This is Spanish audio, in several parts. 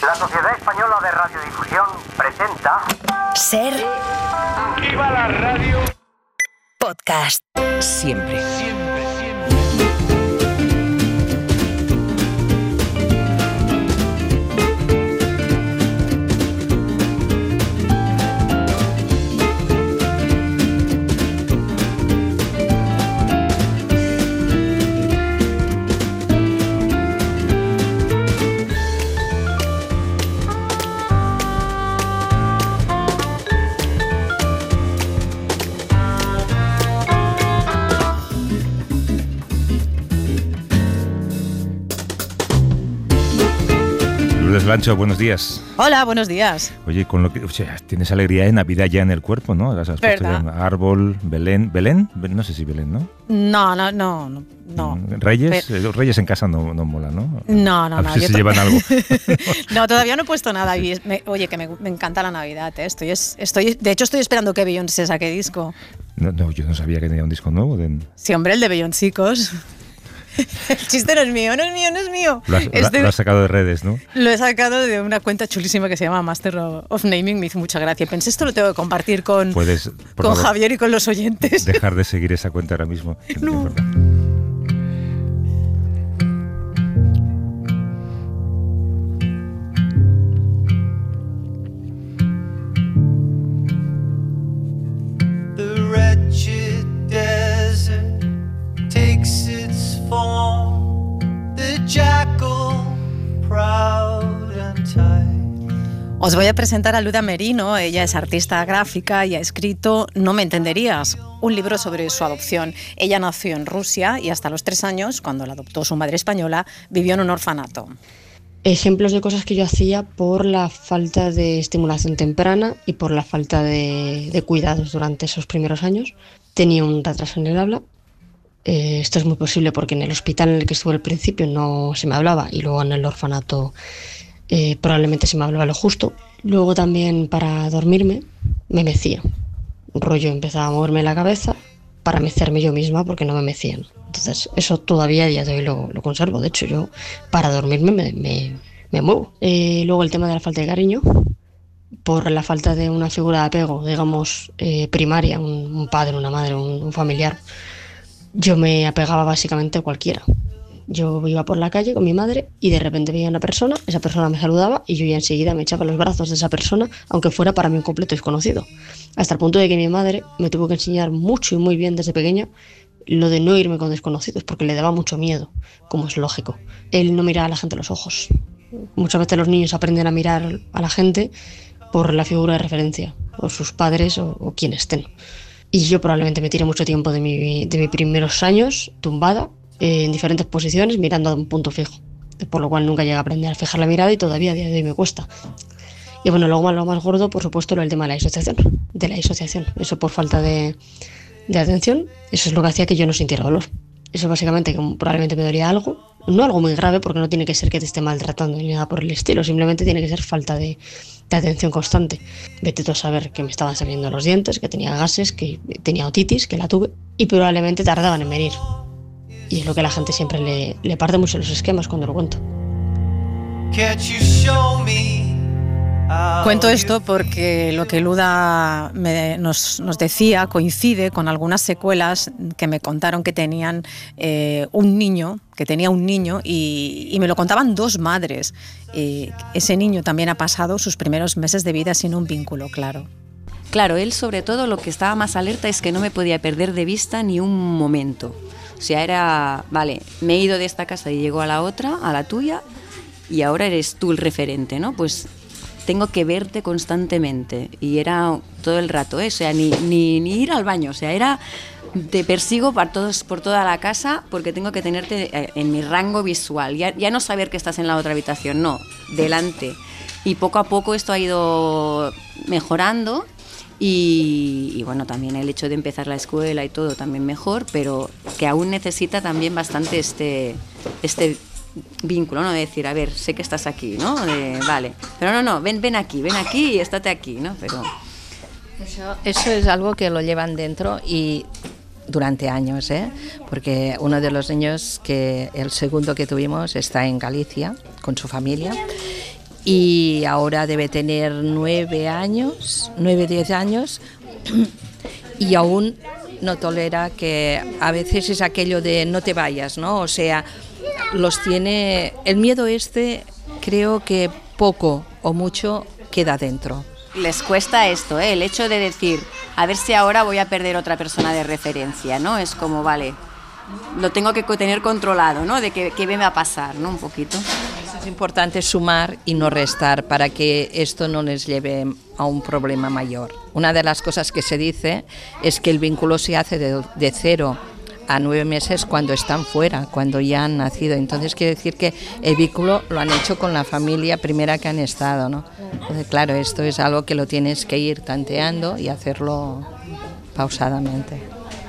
La Sociedad Española de Radiodifusión presenta... Ser... Aquí va la radio... Podcast. Siempre. Lourdes Blancho, buenos días. Hola, buenos días. Oye, con lo que, o sea, tienes alegría de Navidad ya en el cuerpo, ¿no? Has puesto ya árbol, Belén, no sé si Belén, ¿no? No. ¿Reyes? Los Reyes en casa no mola, ¿no? No. A ver si se llevan algo. No, todavía no he puesto nada. Y oye, que me encanta la Navidad, ¿eh? De hecho, estoy esperando que Beyoncé saque disco. No, yo no sabía que tenía un disco nuevo. Sí, hombre, el de Beyoncicos. El chiste no es mío. Lo has sacado de redes, ¿no? Lo he sacado de una cuenta chulísima que se llama Master of Naming. Me hizo mucha gracia. Pensé, esto lo tengo que compartir con Javier y con los oyentes. Dejar de seguir esa cuenta ahora mismo. No. Os voy a presentar a Luda Merino. Ella es artista gráfica y ha escrito No me entenderías, un libro sobre su adopción. Ella nació en Rusia y hasta los 3 años, cuando la adoptó su madre española, vivió en un orfanato. Ejemplos de cosas que yo hacía por la falta de estimulación temprana y por la falta de cuidados durante esos primeros años. Tenía un retraso en el habla. Esto es muy posible porque en el hospital en el que estuve al principio no se me hablaba y luego en el orfanato probablemente se me hablaba lo justo. Luego también para dormirme me mecía. Un rollo, empezaba a moverme la cabeza para mecerme yo misma porque no me mecían. Entonces eso todavía a día de hoy lo conservo. De hecho yo para dormirme me muevo. Luego el tema de la falta de cariño, por la falta de una figura de apego, digamos, primaria, un padre, una madre, un familiar. Yo me apegaba básicamente a cualquiera. Yo iba por la calle con mi madre y de repente veía a una persona, esa persona me saludaba y yo ya enseguida me echaba en los brazos de esa persona, aunque fuera para mí un completo desconocido. Hasta el punto de que mi madre me tuvo que enseñar mucho y muy bien desde pequeña lo de no irme con desconocidos, porque le daba mucho miedo, como es lógico. Él no miraba a la gente a los ojos. Muchas veces los niños aprenden a mirar a la gente por la figura de referencia, o sus padres o quien estén. Y yo probablemente me tiré mucho tiempo de mis primeros años tumbada, en diferentes posiciones, mirando a un punto fijo, por lo cual nunca llegué a aprender a fijar la mirada y todavía a día de hoy me cuesta. Y bueno, lo más gordo, por supuesto, el tema de la disociación. Eso por falta de atención, eso es lo que hacía que yo no sintiera dolor. Eso básicamente que probablemente me dolía algo, no algo muy grave, porque no tiene que ser que te esté maltratando ni nada por el estilo, simplemente tiene que ser falta de atención constante. Vete tú a saber que me estaban saliendo los dientes, que tenía gases, que tenía otitis, que la tuve, y probablemente tardaban en venir. Y es lo que a la gente siempre le parte mucho los esquemas cuando lo cuento. Cuento esto porque lo que Luda nos decía coincide con algunas secuelas que me contaron que tenían un niño y me lo contaban 2 madres. Ese niño también ha pasado sus primeros meses de vida sin un vínculo claro. Claro, él sobre todo lo que estaba más alerta es que no me podía perder de vista ni un momento. O sea, era, vale, me he ido de esta casa y llego a la otra, a la tuya, y ahora eres tú el referente, ¿no? Pues tengo que verte constantemente. Y era todo el rato, o sea, ni ir al baño, o sea, era, te persigo por toda la casa porque tengo que tenerte en mi rango visual. Ya no saber que estás en la otra habitación, no, delante. Y poco a poco esto ha ido mejorando. Y bueno, también el hecho de empezar la escuela y todo también mejor, pero que aún necesita también bastante este vínculo, ¿no? De decir, a ver, sé que estás aquí, ¿no? Vale, pero no, ven aquí y estate aquí, ¿no? Pero eso es algo que lo llevan dentro y durante años, porque uno de los niños, el segundo que tuvimos, está en Galicia con su familia. y ahora debe tener 9 años, 10 años, y aún no tolera que a veces es aquello de no te vayas, ¿no? O sea, los tiene, el miedo creo que poco o mucho queda dentro. Les cuesta esto, el hecho de decir, a ver si ahora voy a perder otra persona de referencia, ¿no? Es como, vale, lo tengo que tener controlado, ¿no? De qué me va a pasar, ¿no? Un poquito. Es importante sumar y no restar para que esto no les lleve a un problema mayor. Una de las cosas que se dice es que el vínculo se hace de 0 a 9 meses cuando están fuera, cuando ya han nacido. Entonces quiere decir que el vínculo lo han hecho con la familia primera que han estado, ¿no? Entonces, claro, esto es algo que lo tienes que ir tanteando y hacerlo pausadamente.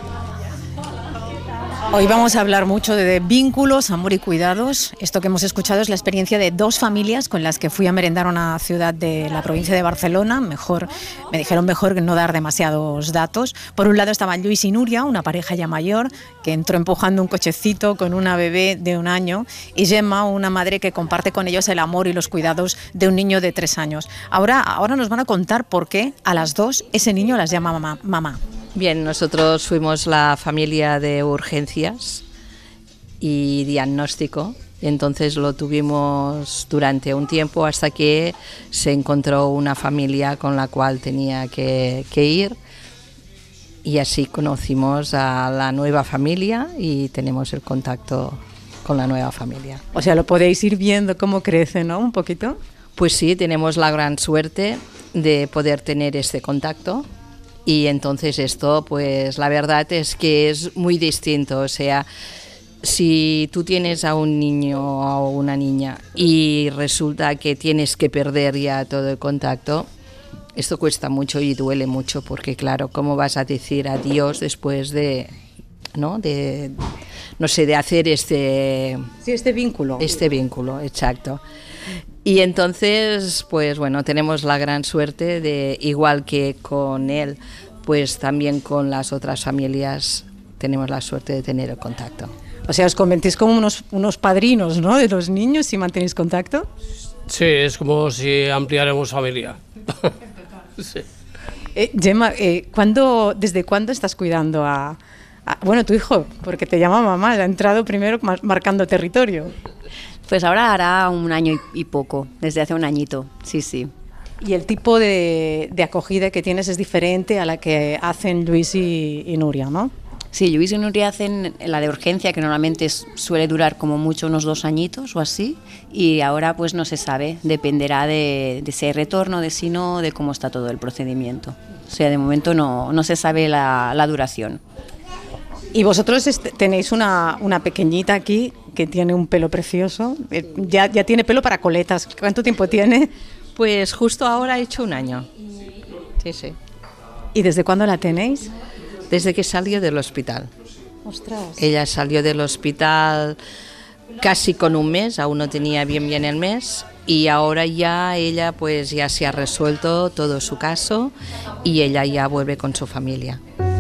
Hoy vamos a hablar mucho de vínculos, amor y cuidados. Esto que hemos escuchado es la experiencia de 2 familias con las que fui a merendar a una ciudad de la provincia de Barcelona. Me dijeron mejor no dar demasiados datos. Por un lado estaban Lluís y Núria, una pareja ya mayor, que entró empujando un cochecito con una bebé de 1 año, y Gemma, una madre que comparte con ellos el amor y los cuidados de un niño de 3 años. Ahora nos van a contar por qué a las 2 ese niño las llama mamá. Bien, nosotros fuimos la familia de urgencias y diagnóstico, entonces lo tuvimos durante un tiempo hasta que se encontró una familia con la cual tenía que ir, y así conocimos a la nueva familia y tenemos el contacto con la nueva familia. O sea, lo podéis ir viendo cómo crece, ¿no? Un poquito. Pues sí, tenemos la gran suerte de poder tener este contacto. Y entonces esto, pues la verdad es que es muy distinto. O sea, si tú tienes a un niño o una niña y resulta que tienes que perder ya todo el contacto, esto cuesta mucho y duele mucho, porque claro, ¿cómo vas a decir adiós después de hacer este vínculo? Este vínculo, exacto. Y entonces, pues bueno, tenemos la gran suerte de, igual que con él, pues también con las otras familias tenemos la suerte de tener el contacto. O sea, os convertís como unos padrinos, ¿no?, de los niños, y mantenéis contacto. Sí, es como si ampliáramos familia. Sí. Gemma, ¿desde cuándo estás cuidando a tu hijo? Porque te llama mamá, ha entrado primero marcando territorio. Pues ahora hará 1 año y poco, desde hace 1 añito, sí. ¿Y el tipo de acogida que tienes es diferente a la que hacen Lluís y Núria, no? Sí, Lluís y Núria hacen la de urgencia, que normalmente suele durar como mucho unos 2 añitos o así, y ahora pues no se sabe, dependerá de si hay retorno, de si no, de cómo está todo el procedimiento. O sea, de momento no se sabe la duración. Y vosotros tenéis una pequeñita aquí que tiene un pelo precioso, ya tiene pelo para coletas. ¿Cuánto tiempo tiene? Pues justo ahora ha hecho 1 año. Sí. ¿Y desde cuándo la tenéis? Desde que salió del hospital. ¡Ostras! Ella salió del hospital casi con 1 mes, aún no tenía bien el mes, y ahora ya ella pues ya se ha resuelto todo su caso y ella ya vuelve con su familia.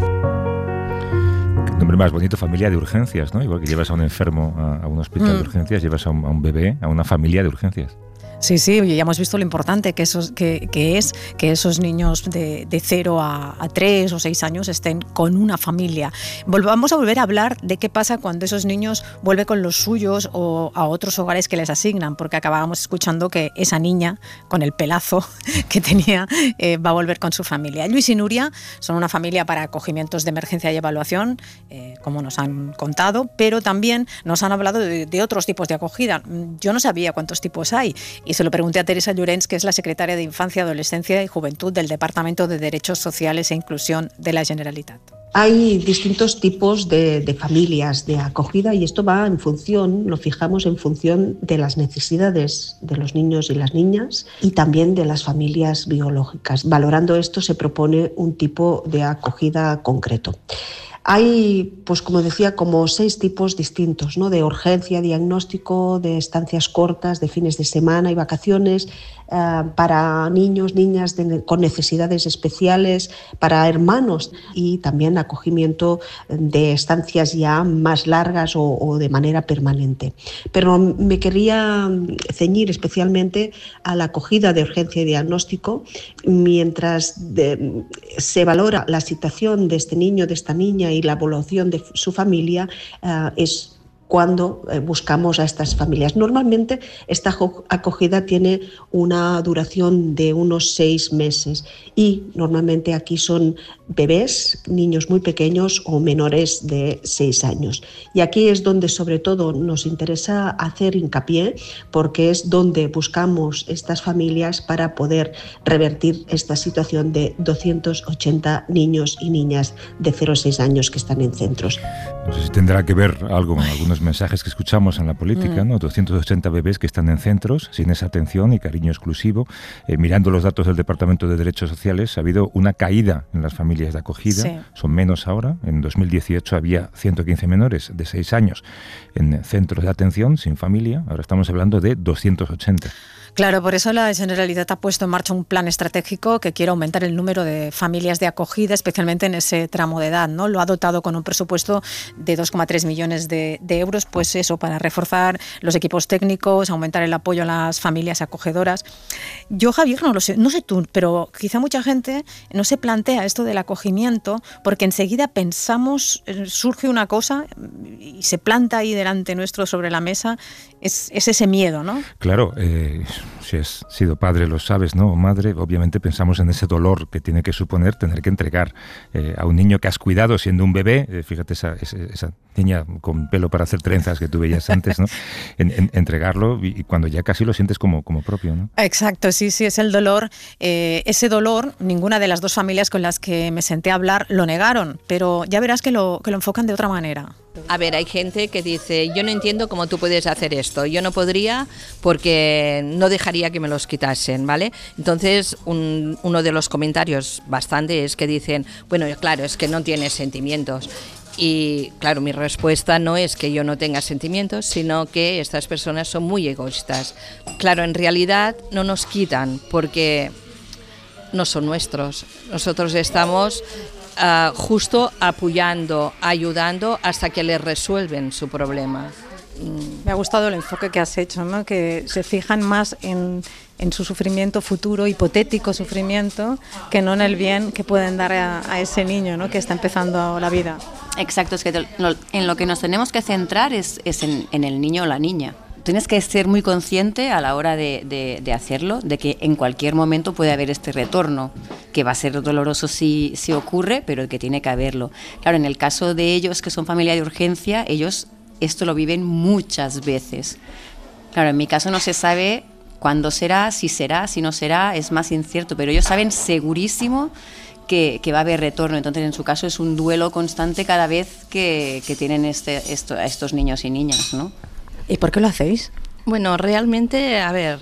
Nombre más bonito, familia de urgencias, ¿no? Igual que llevas a un enfermo a un hospital de urgencias, llevas a un bebé a una familia de urgencias. Sí, ya hemos visto lo importante que es que esos niños de 0 a 3 o 6 años estén con una familia. Vamos a volver a hablar de qué pasa cuando esos niños vuelven con los suyos o a otros hogares que les asignan, porque acabábamos escuchando que esa niña, con el pelazo que tenía, va a volver con su familia. Lluís y Núria son una familia para acogimientos de emergencia y evaluación, como nos han contado, pero también nos han hablado de otros tipos de acogida. Yo no sabía cuántos tipos hay, y se lo pregunté a Teresa Llorens, que es la secretaria de Infancia, Adolescencia y Juventud del Departamento de Derechos Sociales e Inclusión de la Generalitat. Hay distintos tipos de familias de acogida, y esto va lo fijamos en función de las necesidades de los niños y las niñas y también de las familias biológicas. Valorando esto, se propone un tipo de acogida concreto. Hay, pues como decía, como 6 tipos distintos, ¿no? De urgencia, diagnóstico, de estancias cortas, de fines de semana y vacaciones, para niños, niñas con necesidades especiales, para hermanos, y también acogimiento de estancias ya más largas o de manera permanente. Pero me quería ceñir especialmente a la acogida de urgencia y diagnóstico, mientras se valora la situación de este niño, de esta niña y la evaluación de su familia, es cuando buscamos a estas familias. Normalmente esta acogida tiene una duración de unos 6 meses y normalmente aquí son bebés, niños muy pequeños o menores de 6 años. Y aquí es donde sobre todo nos interesa hacer hincapié, porque es donde buscamos estas familias para poder revertir esta situación de 280 niños y niñas de 0 a 6 años que están en centros. No sé si tendrá que ver algo con algunos mensajes que escuchamos en la política, ¿no? 280 bebés que están en centros sin esa atención y cariño exclusivo. Mirando los datos del Departamento de Derechos Sociales, ha habido una caída en las familias de acogida. Sí. Son menos ahora. En 2018 había 115 menores de 6 años en centros de atención sin familia. Ahora estamos hablando de 280. Claro, por eso la Generalitat ha puesto en marcha un plan estratégico que quiere aumentar el número de familias de acogida, especialmente en ese tramo de edad, ¿no? Lo ha dotado con un presupuesto de 2,3 millones de euros, pues eso, para reforzar los equipos técnicos, aumentar el apoyo a las familias acogedoras. Yo, Javier, no lo sé, no sé tú, pero quizá mucha gente no se plantea esto del acogimiento, porque enseguida pensamos, surge una cosa y se planta ahí delante nuestro sobre la mesa, es ese miedo, ¿no? Claro, si has sido padre lo sabes, ¿no? O madre, obviamente pensamos en ese dolor que tiene que suponer tener que entregar a un niño que has cuidado siendo un bebé, fíjate esa niña con pelo para hacer trenzas que tú veías antes, ¿no? Entregarlo y cuando ya casi lo sientes como propio, ¿no? Exacto, sí, es el dolor. Ese dolor, ninguna de las 2 familias con las que me senté a hablar lo negaron, pero ya verás que lo enfocan de otra manera. A ver, hay gente que dice, yo no entiendo cómo tú puedes hacer esto, yo no podría porque no dejaría que me los quitasen, ¿vale? Entonces, uno de los comentarios bastante es que dicen, bueno, claro, es que no tienes sentimientos. Y claro, mi respuesta no es que yo no tenga sentimientos, sino que estas personas son muy egoístas. Claro, en realidad no nos quitan porque no son nuestros. Nosotros estamos justo apoyando, ayudando hasta que les resuelven su problema. Me ha gustado el enfoque que has hecho, ¿no? Que se fijan más en su sufrimiento futuro, hipotético sufrimiento, que no en el bien que pueden dar a ese niño, ¿no? Que está empezando la vida. Exacto, es que en lo que nos tenemos que centrar es en el niño o la niña. Tienes que ser muy consciente a la hora de hacerlo, de que en cualquier momento puede haber este retorno, que va a ser doloroso si ocurre, pero que tiene que haberlo. Claro, en el caso de ellos, que son familia de urgencia, ellos esto lo viven muchas veces. Claro, en mi caso no se sabe cuándo será, si no será, es más incierto, pero ellos saben segurísimo que va a haber retorno. Entonces, en su caso, es un duelo constante cada vez que tienen a estos niños y niñas, ¿no? ¿Y por qué lo hacéis? Bueno, realmente, a ver,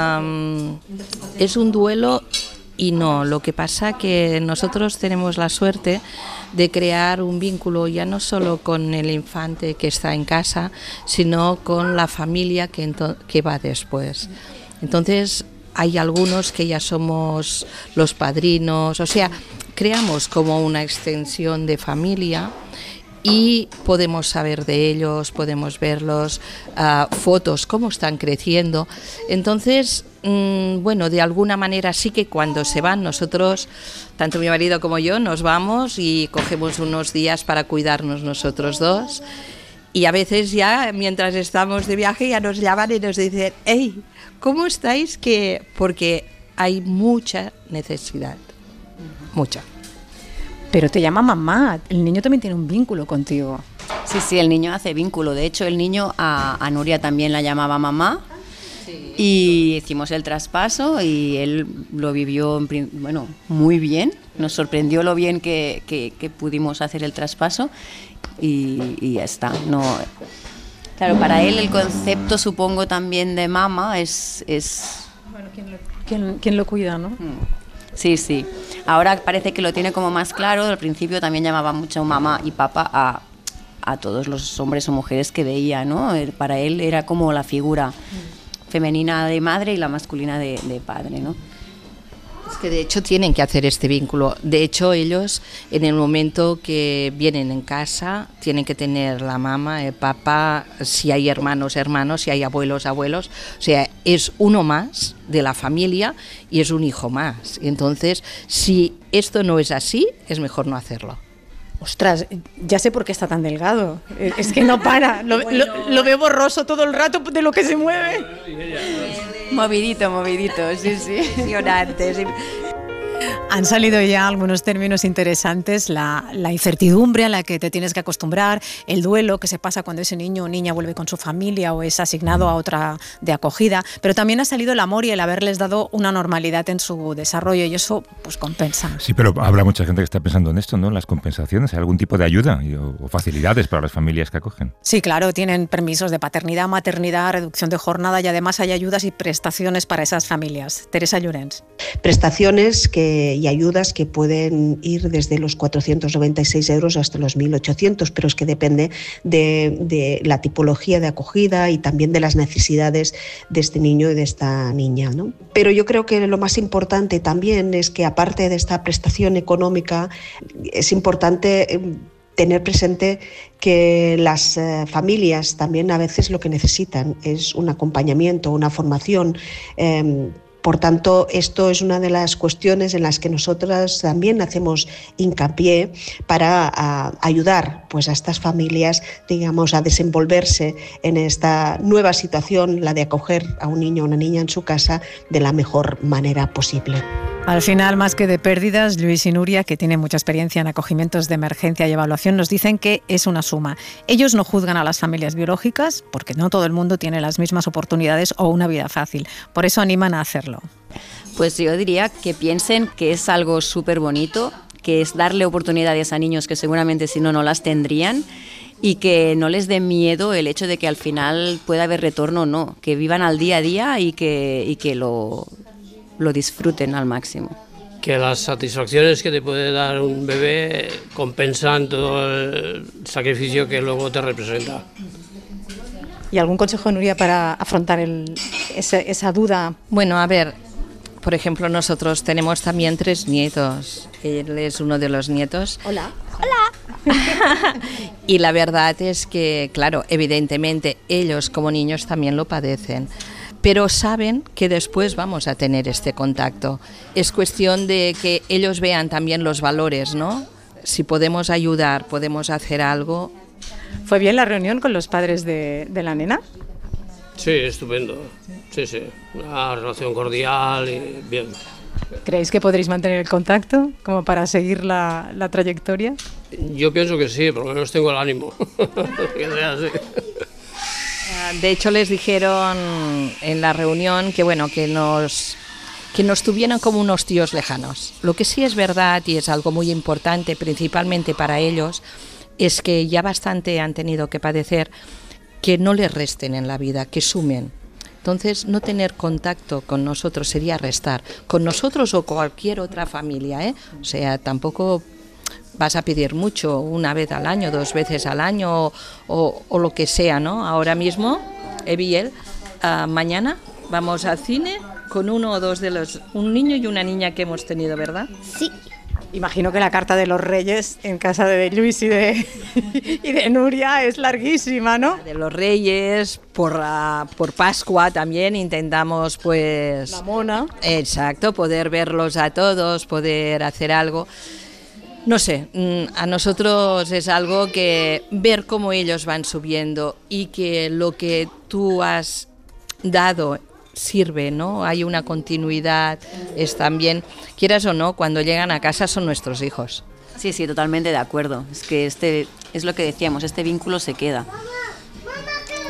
es un duelo y no. Lo que pasa que nosotros tenemos la suerte de crear un vínculo ya no solo con el infante que está en casa, sino con la familia que va después. Entonces, hay algunos que ya somos los padrinos, o sea, creamos como una extensión de familia. Y podemos saber de ellos, podemos verlos, fotos, cómo están creciendo. Entonces, bueno, de alguna manera sí que cuando se van nosotros, tanto mi marido como yo, nos vamos y cogemos unos días para cuidarnos nosotros dos. Y a veces ya, mientras estamos de viaje, ya nos llaman y nos dicen, hey, ¿cómo estáis? Porque hay mucha necesidad, mucha. Pero te llama mamá, el niño también tiene un vínculo contigo. Sí, el niño hace vínculo. De hecho, el niño a Nuria también la llamaba mamá. Sí. Y hicimos el traspaso y él lo vivió muy bien. Nos sorprendió lo bien que pudimos hacer el traspaso y ya está. No, claro, para él el concepto, supongo, también de mamá es... Bueno, ¿quién lo cuida, no? Sí, sí. Ahora parece que lo tiene como más claro. Al principio también llamaba mucho mamá y papá a todos los hombres o mujeres que veía, ¿no? Para él era como la figura femenina de madre y la masculina de padre, ¿no? Es que de hecho tienen que hacer este vínculo. De hecho, ellos en el momento que vienen en casa tienen que tener la mamá, el papá, si hay hermanos, si hay abuelos. O sea, es uno más de la familia y es un hijo más. Entonces, si esto no es así, es mejor no hacerlo. Ostras, ya sé por qué está tan delgado. Es que no para. Lo veo borroso todo el rato de lo que se mueve. Movidito, sí, sí. Impresionante, sí. Han salido ya algunos términos interesantes, la incertidumbre a la que te tienes que acostumbrar, el duelo que se pasa cuando ese niño o niña vuelve con su familia o es asignado a otra de acogida, pero también ha salido el amor y el haberles dado una normalidad en su desarrollo y eso pues compensa. Sí, pero habrá mucha gente que está pensando en esto, ¿no? Las compensaciones, ¿hay algún tipo de ayuda o facilidades para las familias que acogen? Sí, claro, tienen permisos de paternidad, maternidad, reducción de jornada y además hay ayudas y prestaciones para esas familias. Teresa Llorens. Prestaciones y ayudas que pueden ir desde los 496 euros hasta los 1.800, pero es que depende de la tipología de acogida y también de las necesidades de este niño y de esta niña, ¿no? Pero yo creo que lo más importante también es que aparte de esta prestación económica, es importante tener presente que las familias también a veces lo que necesitan es un acompañamiento, una formación. Por tanto, esto es una de las cuestiones en las que nosotras también hacemos hincapié para ayudar pues, a estas familias, digamos, a desenvolverse en esta nueva situación, la de acoger a un niño o una niña en su casa de la mejor manera posible. Al final, más que de pérdidas, Luis y Nuria, que tienen mucha experiencia en acogimientos de emergencia y evaluación, nos dicen que es una suma. Ellos no juzgan a las familias biológicas porque no todo el mundo tiene las mismas oportunidades o una vida fácil. Por eso animan a hacerlo. Pues yo diría que piensen que es algo súper bonito, que es darle oportunidades a niños que seguramente si no las tendrían y que no les dé miedo el hecho de que al final pueda haber retorno o no, que vivan al día a día y que lo disfruten al máximo. Que las satisfacciones que te puede dar un bebé compensan todo el sacrificio que luego te representa. ¿Y algún consejo, Nuria, para afrontar esa duda? Bueno, a ver, por ejemplo, nosotros tenemos también 3 nietos. Él es uno de los nietos. Hola. Y la verdad es que, claro, evidentemente ellos como niños también lo padecen. Pero saben que después vamos a tener este contacto. Es cuestión de que ellos vean también los valores, ¿no? Si podemos ayudar, podemos hacer algo. ¿Fue bien la reunión con los padres de la nena? Sí, estupendo. Sí, una relación cordial y bien. ¿Creéis que podréis mantener el contacto como para seguir la trayectoria? Yo pienso que sí, por lo menos tengo el ánimo. Que sea así. De hecho, les dijeron en la reunión que bueno, que nos tuvieran como unos tíos lejanos. Lo que sí es verdad y es algo muy importante, principalmente para ellos, es que ya bastante han tenido que padecer, que no les resten en la vida, que sumen. Entonces, no tener contacto con nosotros sería restar. Con nosotros o cualquier otra familia, ¿eh? O sea, tampoco vas a pedir mucho, una vez al año, 2 veces al año o lo que sea, ¿no? Ahora mismo, Evi y él, mañana vamos al cine con uno o dos de un niño y una niña que hemos tenido, ¿verdad? Sí. Imagino que la carta de los Reyes en casa de Luis y de Nuria es larguísima, ¿no? De los Reyes, por Pascua también intentamos, pues... La mona. Exacto, poder verlos a todos, poder hacer algo. No sé, a nosotros es algo que ver cómo ellos van subiendo y que lo que tú has dado sirve, ¿no? Hay una continuidad, es también, quieras o no, cuando llegan a casa son nuestros hijos. Sí, totalmente de acuerdo. Es que es lo que decíamos, este vínculo se queda.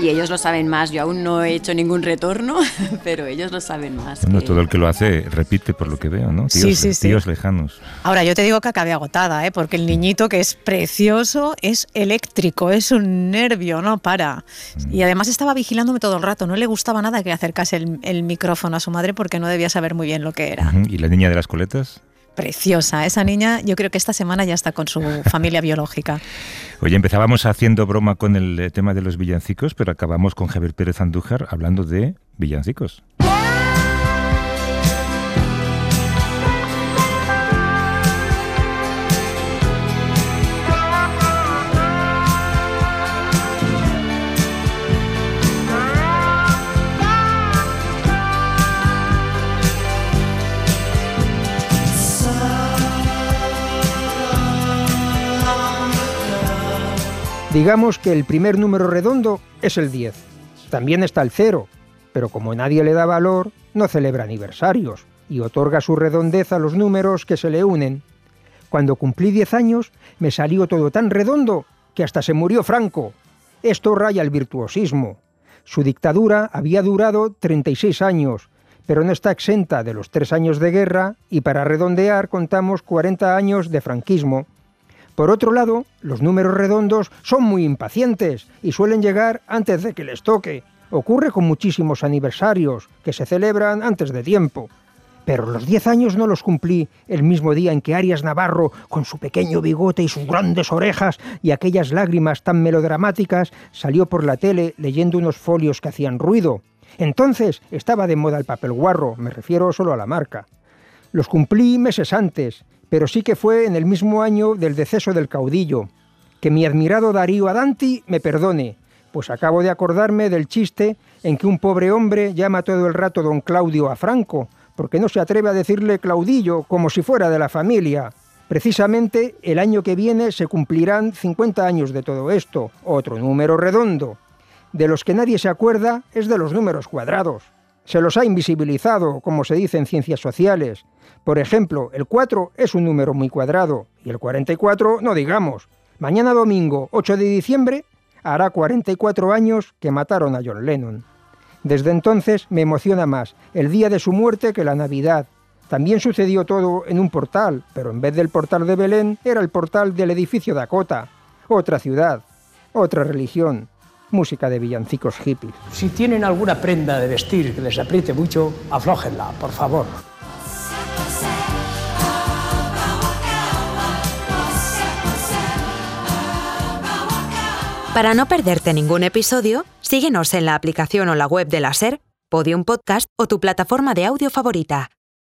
Y ellos lo saben más. Yo aún no he hecho ningún retorno, pero ellos lo saben más. Bueno, todo el que lo hace repite, por lo que veo, ¿no? Tíos lejanos. Ahora, yo te digo que acabé agotada, porque el niñito, que es precioso, es eléctrico, es un nervio, no para. Y además estaba vigilándome todo el rato. No le gustaba nada que acercase el micrófono a su madre porque no debía saber muy bien lo que era. ¿Y la niña de las coletas? Preciosa, esa niña yo creo que esta semana ya está con su familia biológica. Oye, empezábamos haciendo broma con el tema de los villancicos, pero acabamos con Javier Pérez Andújar hablando de villancicos. Digamos que el primer número redondo es el 10. También está el 0, pero como nadie le da valor, no celebra aniversarios y otorga su redondez a los números que se le unen. Cuando cumplí 10 años, me salió todo tan redondo que hasta se murió Franco. Esto raya el virtuosismo. Su dictadura había durado 36 años, pero no está exenta de los 3 años de guerra y para redondear contamos 40 años de franquismo. Por otro lado, los números redondos son muy impacientes y suelen llegar antes de que les toque. Ocurre con muchísimos aniversarios que se celebran antes de tiempo. Pero los 10 años no los cumplí el mismo día en que Arias Navarro, con su pequeño bigote y sus grandes orejas y aquellas lágrimas tan melodramáticas, salió por la tele leyendo unos folios que hacían ruido. Entonces estaba de moda el papel guarro, me refiero solo a la marca. Los cumplí meses antes, pero sí que fue en el mismo año del deceso del caudillo. Que mi admirado Darío Adanti me perdone, pues acabo de acordarme del chiste en que un pobre hombre llama todo el rato don Claudio a Franco, porque no se atreve a decirle Claudillo como si fuera de la familia. Precisamente el año que viene se cumplirán 50 años de todo esto, otro número redondo. De los que nadie se acuerda es de los números cuadrados. Se los ha invisibilizado, como se dice en ciencias sociales. Por ejemplo, el 4 es un número muy cuadrado, y el 44 no digamos. Mañana domingo, 8 de diciembre, hará 44 años que mataron a John Lennon. Desde entonces me emociona más el día de su muerte que la Navidad. También sucedió todo en un portal, pero en vez del portal de Belén, era el portal del edificio Dakota. Otra ciudad, otra religión. Música de villancicos hippies. Si tienen alguna prenda de vestir que les apriete mucho, aflójenla, por favor. Para no perderte ningún episodio, síguenos en la aplicación o la web de la SER, Podium Podcast o tu plataforma de audio favorita.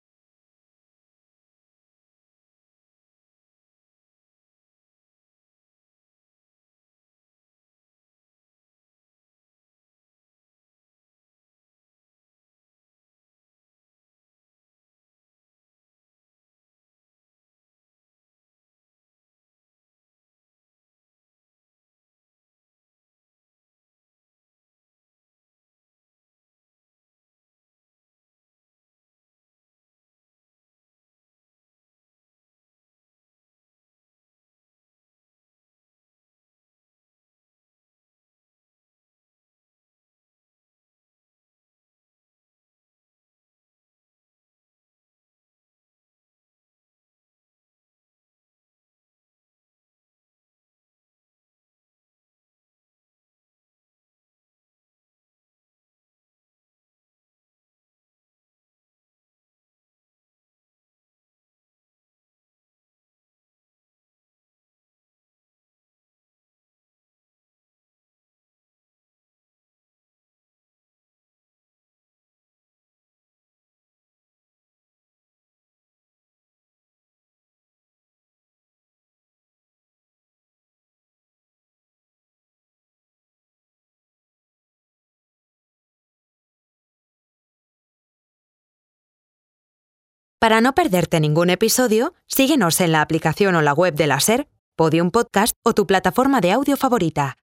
Para no perderte ningún episodio, síguenos en la aplicación o la web de la SER, Podium Podcast o tu plataforma de audio favorita.